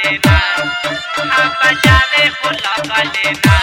लेना हाँ बजावे हो लगा लेना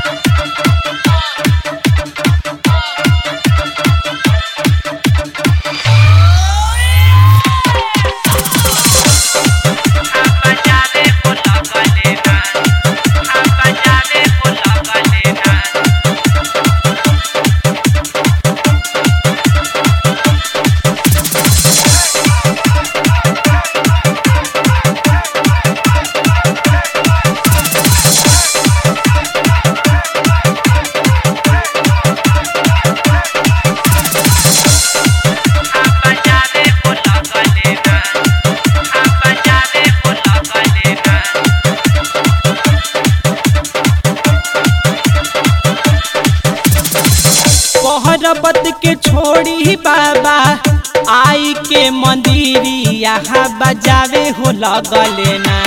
पहरबत के छोड़ी बाबा आई के मंदिरी यहाँ बजावे हो लगले ना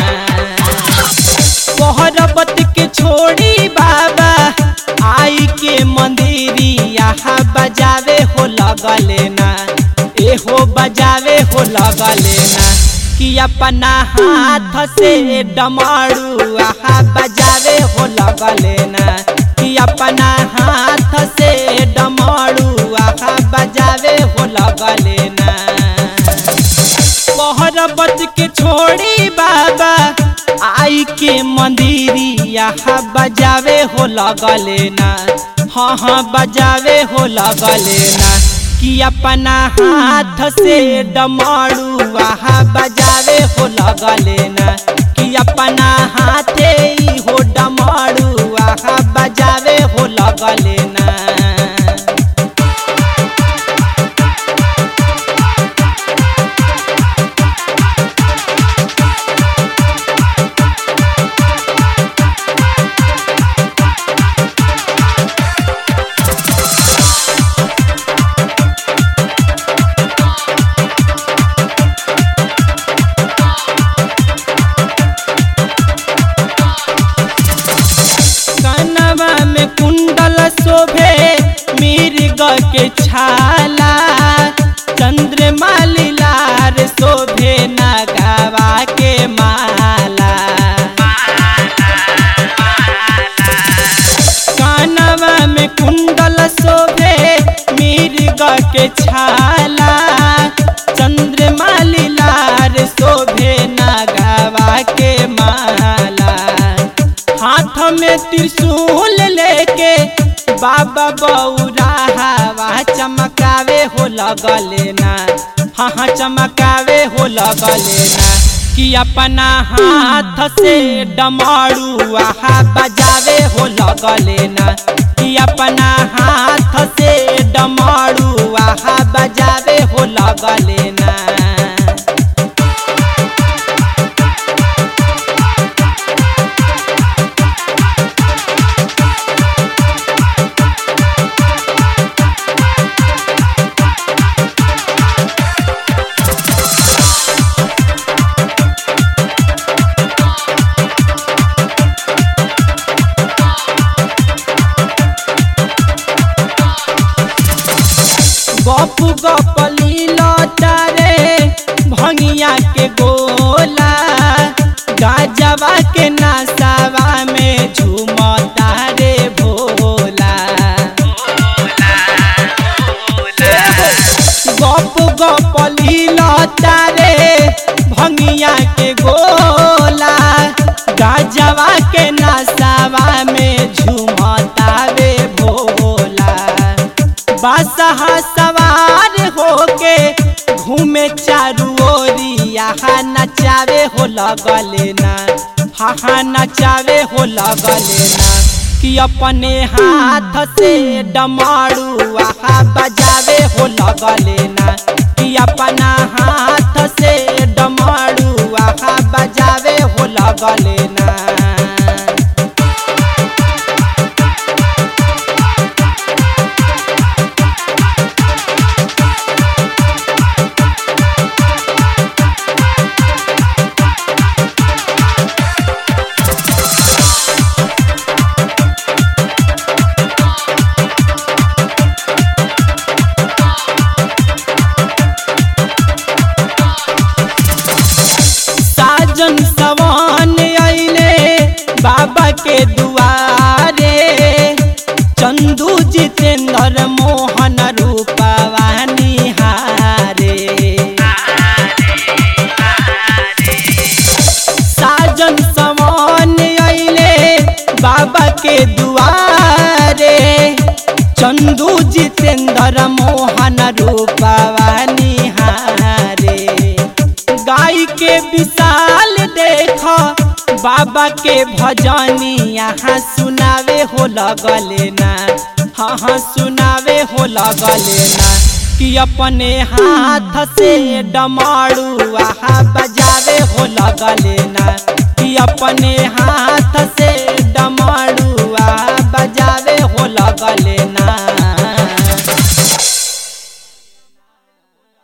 पहरबत के छोड़ी बाबा आई के मंदिरी यहाँ बजावे हो लगले ना एहो बजावे हो लगले ना कि अपना हाथ से डमरू यहाँ बजावे हो लगले ना कि अपना हाथ से डमरू आहा बजावे हो लगले ना पहरबत के छोड़ी बाबा आई के मंदिरी यहाँ बजावे हो लगले ना हाँ हाँ बजावे हो लगले ना कि अपना हाथ से डमरू आहा बजावे हो लगले ना कि अपना हाथे हो डमरू आहा बजावे हो लगले ना शोभे मिर्ग के छाला चंद्रमा लीलार शोभे नगावा के माला कानवा में कुंडल शोभे मिर्ग के छाला चंद्रमा लीलार शोभे नगावा के माला हाथ में त्रिशूल लेके बाबा बौरा हवा चमकावे हो लगले ना हाँ हाँ चमकावे हो लगले ना कि अपना हाथ से डमरू आहा बजावे हो लगले ना कि अपना हाथ से डमरू आहा बजावे हो लगले ना गप गप लीला तारे भंगिया के गोला गाजवा के नसावा में झूमता रे भोला गप गप लीला तारे भंगिया के गोला गाजवा के नसावा में झूमता रे भोला बादशाह सवार होके घूमे चारू ओरी यहाँ नचावे हो लगले ना हाँ हाँ नचावे हो लगले ना कि अपने हाथ से डमरू आहा बजावे हो लगले ना कि अपना हाथ से डमरू आहा बजावे हो लगले ना के दुआरे चंदू जितेंद्र मोहन रूपवा निहारे गाय के विशाल देख बाबा के भजनी यहाँ सुनावे हो लगले ना हाँ सुनावे हो लगले ना कि अपने हाथ से डमरू वहाँ बजावे हो लगले ना कि अपने हाथ